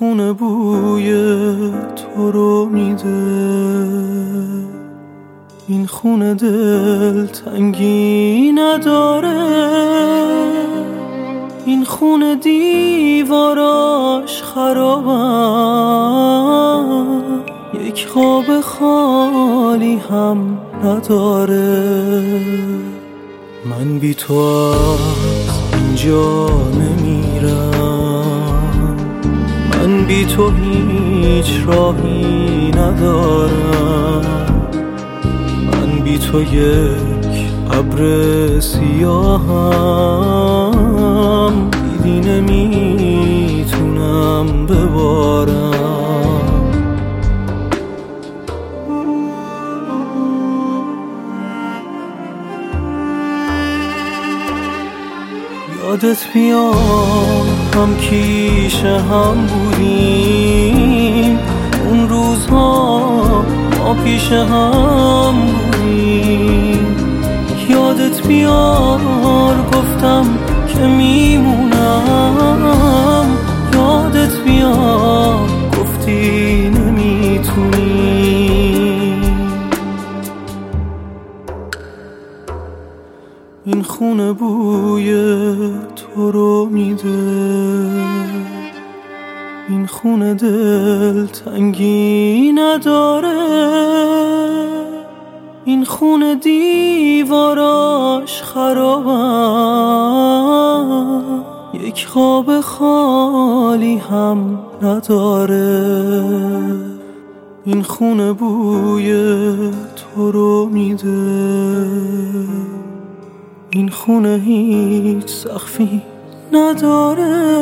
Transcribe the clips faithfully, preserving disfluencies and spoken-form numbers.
خونه بوی تو رو میده، این خونه دل تنگی نداره، این خونه دیواراش خرابن، یک خواب خالی هم نداره. من بی تو از اینجا نمیرم، من بی تو هیچ راهی ندارم، من بی تو یک ابر سیاهم، دیدی نمیتونم ببارم. یادت میاد هم کیشه هم بودیم، اون روزها ما پیش هم بودیم. یادت میاد گفتم که میمونم، یادت میاد گفتی نمیتونی. این خونه بوی تو رو میده، این خونه دل تنگی نداره، این خونه دیواراش خرابن، یک خواب خالی هم نداره. این خونه بوی تو رو میده، این خونه هیچ سقفی نداره،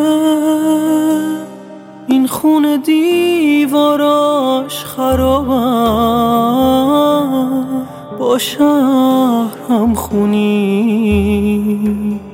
این خونه دیواراش خرابن، با شهر هم خونی.